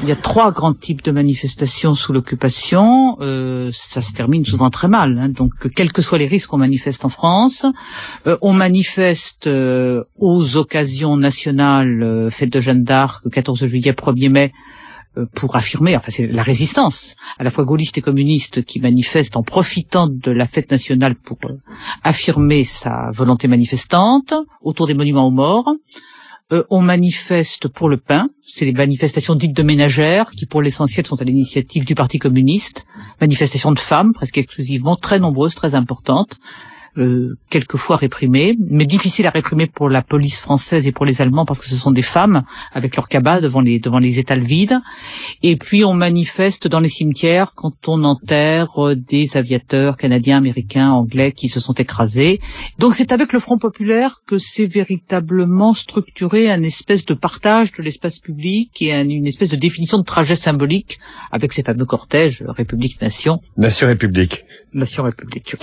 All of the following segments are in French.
Il y a 3 grands types de manifestations sous l'occupation. Ça se termine souvent très mal, hein. Donc, quels que soient les risques, on manifeste en France. On manifeste aux occasions nationales, fête de Jeanne d'Arc, 14 juillet, 1er mai, pour affirmer, enfin c'est la résistance, à la fois gaulliste et communiste, qui manifeste en profitant de la fête nationale pour affirmer sa volonté manifestante autour des monuments aux morts. On manifeste pour le pain, c'est les manifestations dites de ménagères, qui pour l'essentiel sont à l'initiative du Parti communiste, manifestations de femmes, presque exclusivement, très nombreuses, très importantes, quelquefois réprimées, mais difficiles à réprimer pour la police française et pour les Allemands, parce que ce sont des femmes, avec leurs cabas devant les étals vides. Et puis on manifeste dans les cimetières quand on enterre des aviateurs canadiens, américains, anglais qui se sont écrasés. Donc c'est avec le Front populaire que c'est véritablement structuré un espèce de partage de l'espace public et une espèce de définition de trajet symbolique avec ces fameux cortèges République-Nation. Nation-République. Nation-République.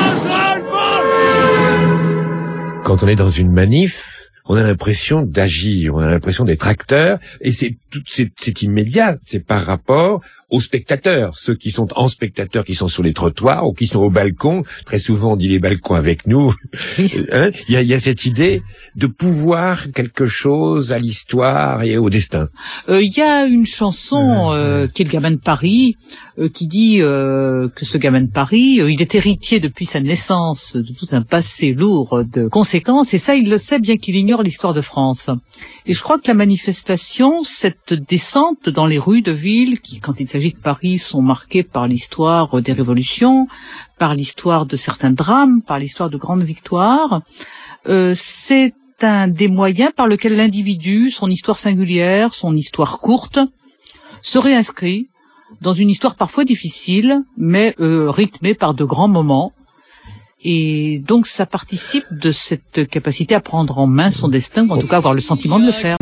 Quand on est dans une manif, on a l'impression d'agir, on a l'impression d'être acteur, et c'est immédiat, c'est par rapport aux spectateurs, ceux qui sont en spectateurs, qui sont sur les trottoirs ou qui sont au balcon. Très souvent, on dit les balcons avec nous. Oui. Hein, il y a cette idée de pouvoir quelque chose à l'histoire et au destin. Il y a une chanson qui est le gamin de Paris, qui dit que ce gamin de Paris, il est héritier depuis sa naissance de tout un passé lourd de conséquences, et ça il le sait bien qu'il ignore l'histoire de France. Et je crois que la manifestation, cette descente dans les rues de ville, qui quand il s'agit de Paris sont marquées par l'histoire des révolutions, par l'histoire de certains drames, par l'histoire de grandes victoires, c'est un des moyens par lequel l'individu, son histoire singulière, son histoire courte, se réinscrit dans une histoire parfois difficile, mais rythmée par de grands moments. Et donc ça participe de cette capacité à prendre en main son destin, ou en tout cas avoir le sentiment de le faire.